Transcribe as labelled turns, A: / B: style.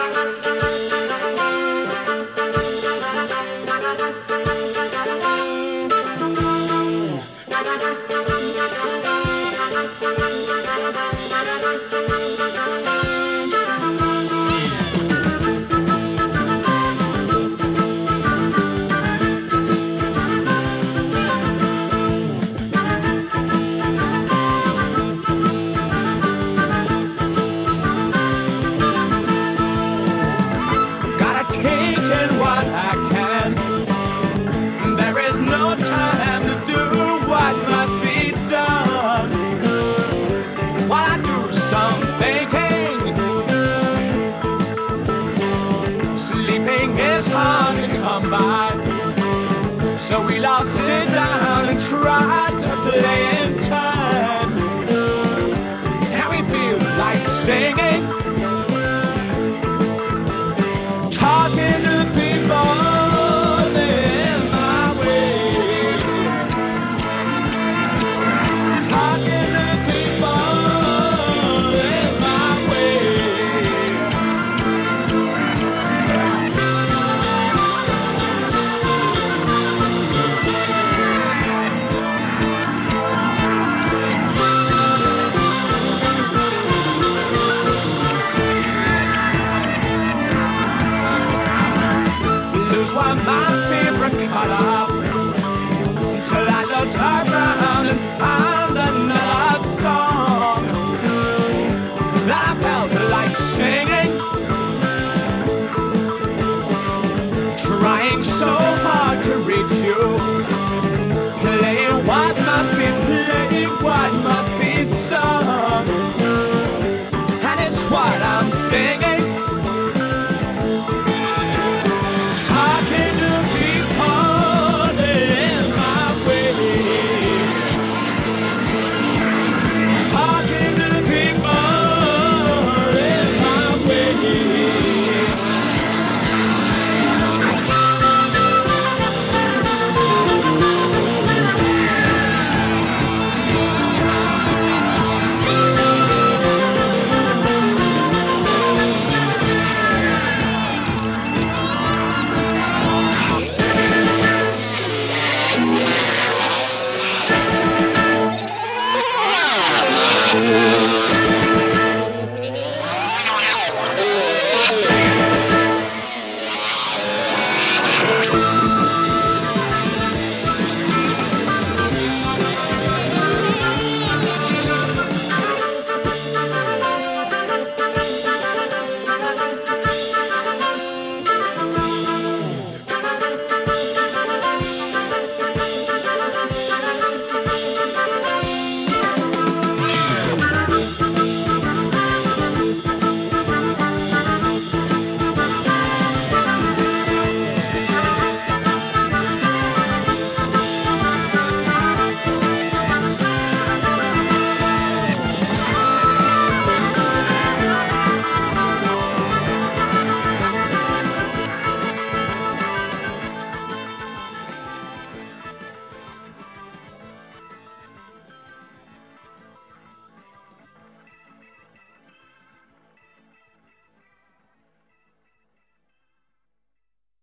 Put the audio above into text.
A: Taking what I can. There is no time to do what must be done. While I do some thinking, sleeping is hard to come by. So we'll all sit down and try to play in time. How we feel like singing, talking to people in my way, talking to people in my way. Blues were my favorite color till I looked around and found